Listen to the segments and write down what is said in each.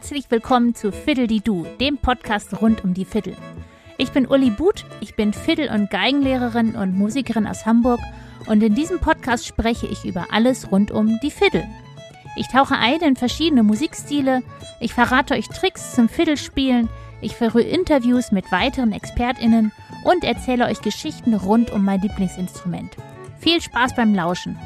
Herzlich willkommen zu Fiddle-di-Doo, dem Podcast rund um die Fiddle. Ich bin Uli Buth, ich bin Fiddle- und Geigenlehrerin und Musikerin aus Hamburg und in diesem Podcast spreche ich über alles rund um die Fiddle. Ich tauche ein in verschiedene Musikstile, ich verrate euch Tricks zum Fiddlespielen, ich führe Interviews mit weiteren ExpertInnen und erzähle euch Geschichten rund um mein Lieblingsinstrument. Viel Spaß beim Lauschen!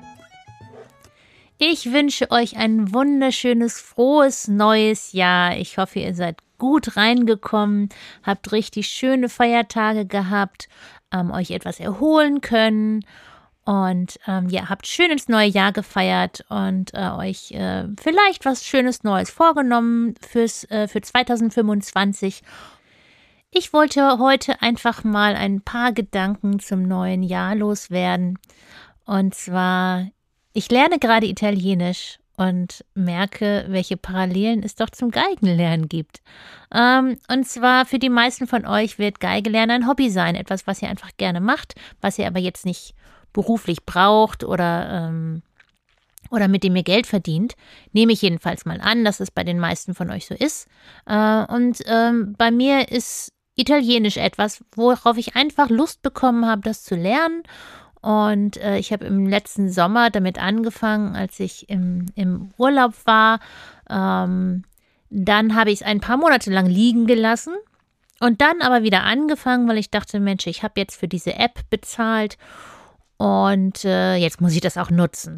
Ich wünsche euch ein wunderschönes, frohes neues Jahr. Ich hoffe, ihr seid gut reingekommen, habt richtig schöne Feiertage gehabt, euch etwas erholen können und habt schön ins neue Jahr gefeiert und euch vielleicht was Schönes Neues vorgenommen für 2025. Ich wollte heute einfach mal ein paar Gedanken zum neuen Jahr loswerden. Und zwar, ich lerne gerade Italienisch und merke, welche Parallelen es doch zum Geigenlernen gibt. Und zwar für die meisten von euch wird Geigelernen ein Hobby sein, etwas, was ihr einfach gerne macht, was ihr aber jetzt nicht beruflich braucht oder mit dem ihr Geld verdient. Nehme ich jedenfalls mal an, dass es bei den meisten von euch so ist. Bei mir ist Italienisch etwas, worauf ich einfach Lust bekommen habe, das zu lernen. Und ich habe im letzten Sommer damit angefangen, als ich im Urlaub war. Dann habe ich es ein paar Monate lang liegen gelassen und dann aber wieder angefangen, weil ich dachte, Mensch, ich habe jetzt für diese App bezahlt und jetzt muss ich das auch nutzen.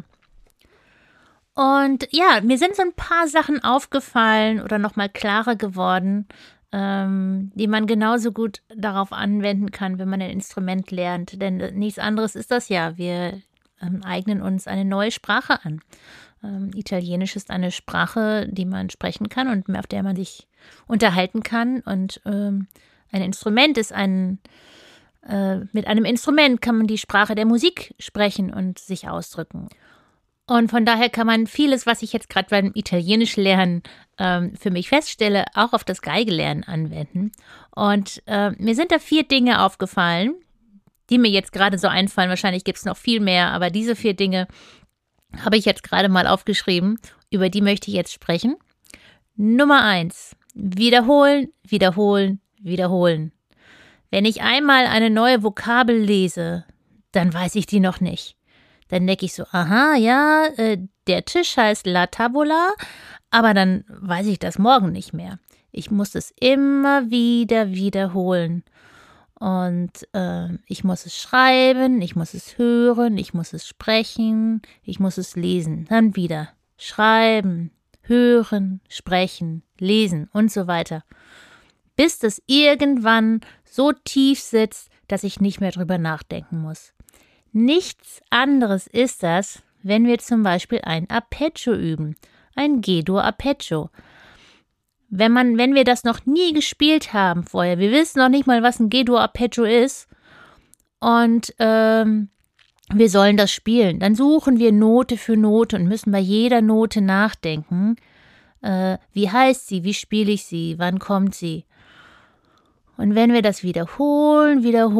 Und ja, mir sind so ein paar Sachen aufgefallen oder nochmal klarer geworden, die man genauso gut darauf anwenden kann, wenn man ein Instrument lernt. Denn nichts anderes ist das ja. Wir eignen uns eine neue Sprache an. Italienisch ist eine Sprache, die man sprechen kann und auf der man sich unterhalten kann. Und ein Instrument ist mit einem Instrument kann man die Sprache der Musik sprechen und sich ausdrücken. Und von daher kann man vieles, was ich jetzt gerade beim Italienisch lernen für mich feststelle, auch auf das Geigelernen anwenden. Und mir sind da 4 Dinge aufgefallen, die mir jetzt gerade so einfallen. Wahrscheinlich gibt es noch viel mehr, aber diese 4 Dinge habe ich jetzt gerade mal aufgeschrieben. Über die möchte ich jetzt sprechen. Nummer 1. Wiederholen, wiederholen, wiederholen. Wenn ich einmal eine neue Vokabel lese, dann weiß ich die noch nicht. Dann denke ich so, aha, ja, der Tisch heißt La Tavola, aber dann weiß ich das morgen nicht mehr. Ich muss es immer wieder wiederholen. Und ich muss es schreiben, ich muss es hören, ich muss es sprechen, ich muss es lesen. Dann wieder schreiben, hören, sprechen, lesen und so weiter. Bis das irgendwann so tief sitzt, dass ich nicht mehr drüber nachdenken muss. Nichts anderes ist das, wenn wir zum Beispiel ein Arpeggio üben, ein G-Dur-Arpeggio. Wenn wir das noch nie gespielt haben vorher, wir wissen noch nicht mal, was ein G-Dur-Arpeggio ist und wir sollen das spielen, dann suchen wir Note für Note und müssen bei jeder Note nachdenken, wie heißt sie, wie spiele ich sie, wann kommt sie. Und wenn wir das wiederholen,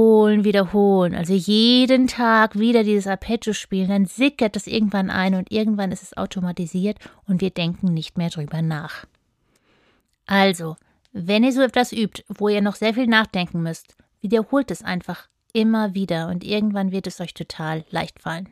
also jeden Tag wieder dieses Arpeggio spielen, dann sickert das irgendwann ein und irgendwann ist es automatisiert und wir denken nicht mehr drüber nach. Also, wenn ihr so etwas übt, wo ihr noch sehr viel nachdenken müsst, wiederholt es einfach immer wieder und irgendwann wird es euch total leicht fallen.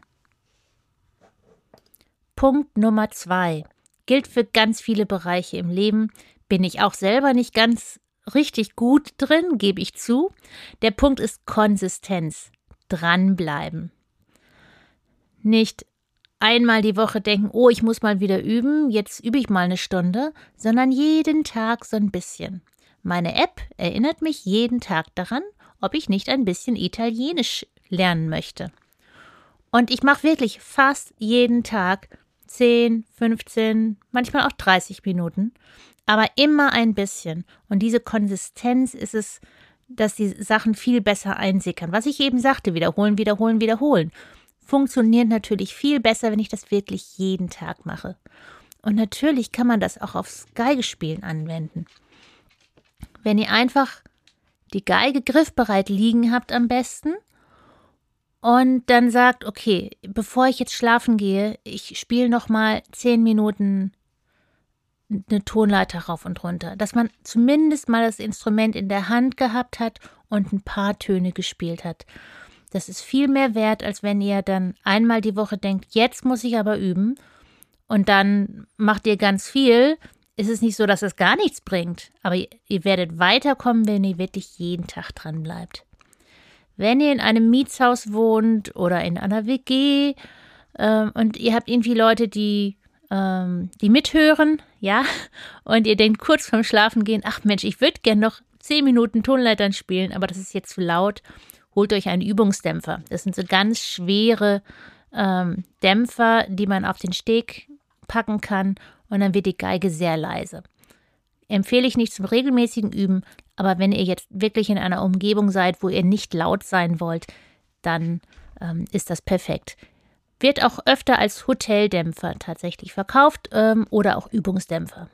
Punkt Nummer 2. Gilt für ganz viele Bereiche im Leben, bin ich auch selber nicht ganz richtig gut drin, gebe ich zu. Der Punkt ist Konsistenz. Dranbleiben. Nicht einmal die Woche denken, oh, ich muss mal wieder üben, jetzt übe ich mal eine Stunde, sondern jeden Tag so ein bisschen. Meine App erinnert mich jeden Tag daran, ob ich nicht ein bisschen Italienisch lernen möchte. Und ich mache wirklich fast jeden Tag 10, 15, manchmal auch 30 Minuten. Aber immer ein bisschen. Und diese Konsistenz ist es, dass die Sachen viel besser einsickern. Was ich eben sagte, wiederholen, wiederholen, wiederholen. Funktioniert natürlich viel besser, wenn ich das wirklich jeden Tag mache. Und natürlich kann man das auch aufs Geigespielen anwenden. Wenn ihr einfach die Geige griffbereit liegen habt am besten und dann sagt, okay, bevor ich jetzt schlafen gehe, ich spiele noch mal 10 Minuten eine Tonleiter rauf und runter, dass man zumindest mal das Instrument in der Hand gehabt hat und ein paar Töne gespielt hat. Das ist viel mehr wert, als wenn ihr dann einmal die Woche denkt, jetzt muss ich aber üben und dann macht ihr ganz viel. Es ist nicht so, dass es gar nichts bringt, aber ihr werdet weiterkommen, wenn ihr wirklich jeden Tag dran bleibt. Wenn ihr in einem Mietshaus wohnt oder in einer WG und ihr habt irgendwie Leute, die mithören, ja, und ihr denkt kurz vorm Schlafengehen, ach Mensch, ich würde gern noch 10 Minuten Tonleitern spielen, aber das ist jetzt zu laut, holt euch einen Übungsdämpfer. Das sind so ganz schwere Dämpfer, die man auf den Steg packen kann und dann wird die Geige sehr leise. Empfehle ich nicht zum regelmäßigen Üben, aber wenn ihr jetzt wirklich in einer Umgebung seid, wo ihr nicht laut sein wollt, dann ist das perfekt. Wird auch öfter als Hoteldämpfer tatsächlich verkauft oder auch Übungsdämpfer.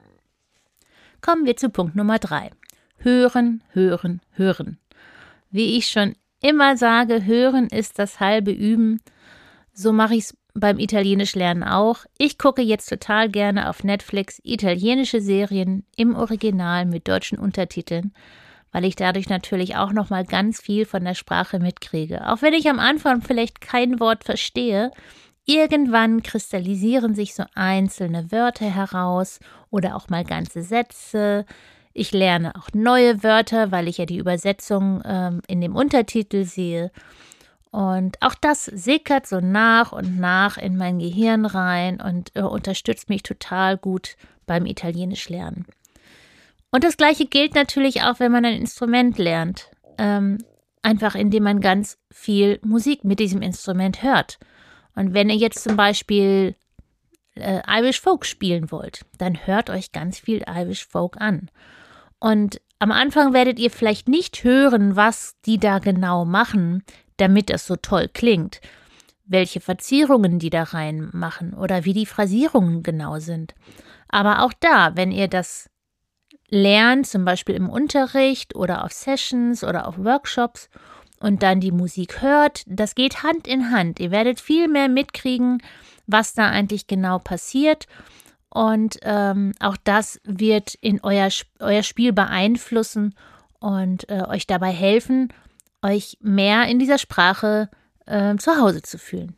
Kommen wir zu Punkt Nummer 3. Hören, hören, hören. Wie ich schon immer sage, hören ist das halbe Üben. So mache ich es beim Italienisch lernen auch. Ich gucke jetzt total gerne auf Netflix italienische Serien im Original mit deutschen Untertiteln, weil ich dadurch natürlich auch nochmal ganz viel von der Sprache mitkriege. Auch wenn ich am Anfang vielleicht kein Wort verstehe, irgendwann kristallisieren sich so einzelne Wörter heraus oder auch mal ganze Sätze. Ich lerne auch neue Wörter, weil ich ja die Übersetzung in dem Untertitel sehe. Und auch das sickert so nach und nach in mein Gehirn rein und unterstützt mich total gut beim Italienisch lernen. Und das Gleiche gilt natürlich auch, wenn man ein Instrument lernt. Einfach indem man ganz viel Musik mit diesem Instrument hört. Und wenn ihr jetzt zum Beispiel Irish Folk spielen wollt, dann hört euch ganz viel Irish Folk an. Und am Anfang werdet ihr vielleicht nicht hören, was die da genau machen, damit es so toll klingt, welche Verzierungen die da reinmachen oder wie die Phrasierungen genau sind. Aber auch da, wenn ihr das lernt, zum Beispiel im Unterricht oder auf Sessions oder auf Workshops und dann die Musik hört, das geht Hand in Hand. Ihr werdet viel mehr mitkriegen, was da eigentlich genau passiert und auch das wird in euer Spiel beeinflussen und euch dabei helfen, euch mehr in dieser Sprache zu Hause zu fühlen.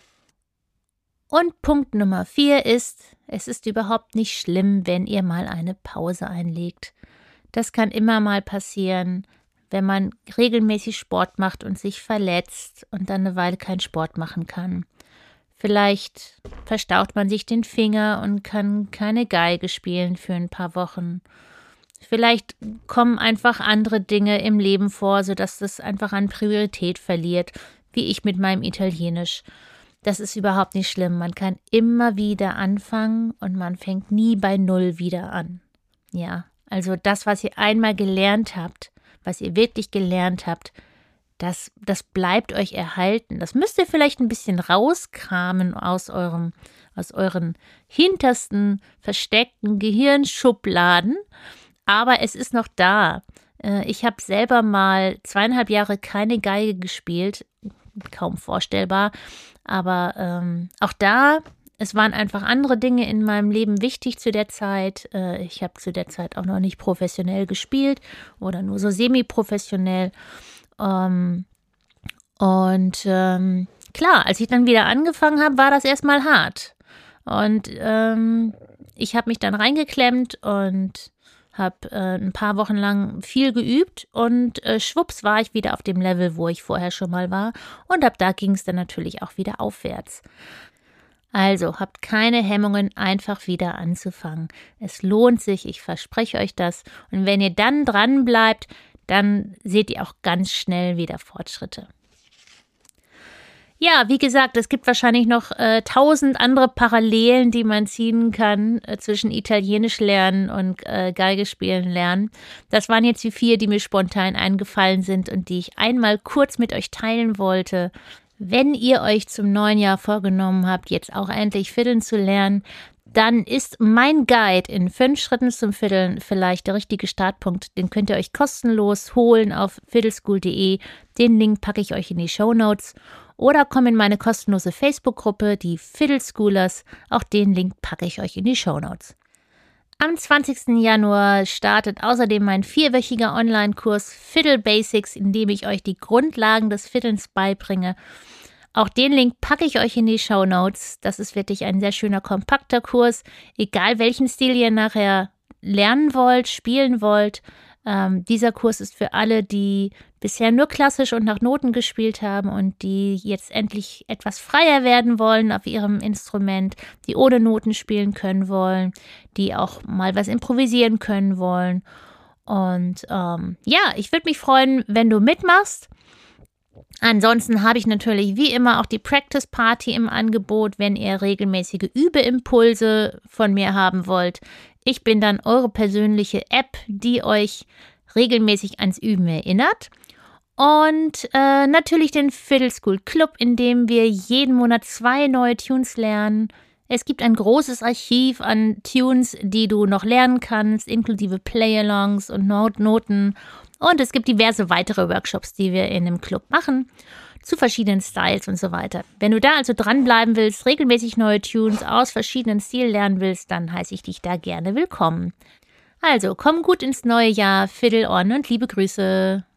Und Punkt Nummer 4 ist, es ist überhaupt nicht schlimm, wenn ihr mal eine Pause einlegt. Das kann immer mal passieren, wenn man regelmäßig Sport macht und sich verletzt und dann eine Weile keinen Sport machen kann. Vielleicht verstaucht man sich den Finger und kann keine Geige spielen für ein paar Wochen. Vielleicht kommen einfach andere Dinge im Leben vor, sodass das einfach an Priorität verliert, wie ich mit meinem Italienisch. Das ist überhaupt nicht schlimm. Man kann immer wieder anfangen und man fängt nie bei Null wieder an. Ja, also das, was ihr einmal gelernt habt, was ihr wirklich gelernt habt, das bleibt euch erhalten. Das müsst ihr vielleicht ein bisschen rauskramen aus euren hintersten, versteckten Gehirnschubladen, aber es ist noch da. Ich habe selber mal 2,5 Jahre keine Geige gespielt, kaum vorstellbar, aber auch da, es waren einfach andere Dinge in meinem Leben wichtig zu der Zeit. Ich habe zu der Zeit auch noch nicht professionell gespielt oder nur so semi-professionell. Klar, als ich dann wieder angefangen habe, war das erstmal hart. Und ich habe mich dann reingeklemmt und habe ein paar Wochen lang viel geübt und schwupps war ich wieder auf dem Level, wo ich vorher schon mal war. Und ab da ging es dann natürlich auch wieder aufwärts. Also habt keine Hemmungen, einfach wieder anzufangen. Es lohnt sich, ich verspreche euch das. Und wenn ihr dann dran bleibt, dann seht ihr auch ganz schnell wieder Fortschritte. Ja, wie gesagt, es gibt wahrscheinlich noch 1000 andere Parallelen, die man ziehen kann zwischen Italienisch lernen und Geige spielen lernen. Das waren jetzt die 4, die mir spontan eingefallen sind und die ich einmal kurz mit euch teilen wollte. Wenn ihr euch zum neuen Jahr vorgenommen habt, jetzt auch endlich Fiddeln zu lernen, dann ist mein Guide in 5 Schritten zum Fiddeln vielleicht der richtige Startpunkt. Den könnt ihr euch kostenlos holen auf fiddleschool.de. Den Link packe ich euch in die Shownotes. Oder komm in meine kostenlose Facebook-Gruppe, die Fiddleschoolers. Auch den Link packe ich euch in die Shownotes. Am 20. Januar startet außerdem mein 4-wöchiger Online-Kurs Fiddle Basics, in dem ich euch die Grundlagen des Fiddelns beibringe. Auch den Link packe ich euch in die Shownotes. Das ist wirklich ein sehr schöner, kompakter Kurs. Egal welchen Stil ihr nachher lernen wollt, spielen wollt. Dieser Kurs ist für alle, die bisher nur klassisch und nach Noten gespielt haben und die jetzt endlich etwas freier werden wollen auf ihrem Instrument, die ohne Noten spielen können wollen, die auch mal was improvisieren können wollen. Und ich würde mich freuen, wenn du mitmachst. Ansonsten habe ich natürlich wie immer auch die Practice Party im Angebot, wenn ihr regelmäßige Übeimpulse von mir haben wollt. Ich bin dann eure persönliche App, die euch regelmäßig ans Üben erinnert. Und natürlich den Fiddle School Club, in dem wir jeden Monat 2 neue Tunes lernen. Es gibt ein großes Archiv an Tunes, die du noch lernen kannst, inklusive Play-Alongs und Noten. Und es gibt diverse weitere Workshops, die wir in dem Club machen, zu verschiedenen Styles und so weiter. Wenn du da also dranbleiben willst, regelmäßig neue Tunes aus verschiedenen Stilen lernen willst, dann heiße ich dich da gerne willkommen. Also, komm gut ins neue Jahr, Fiddle on und liebe Grüße.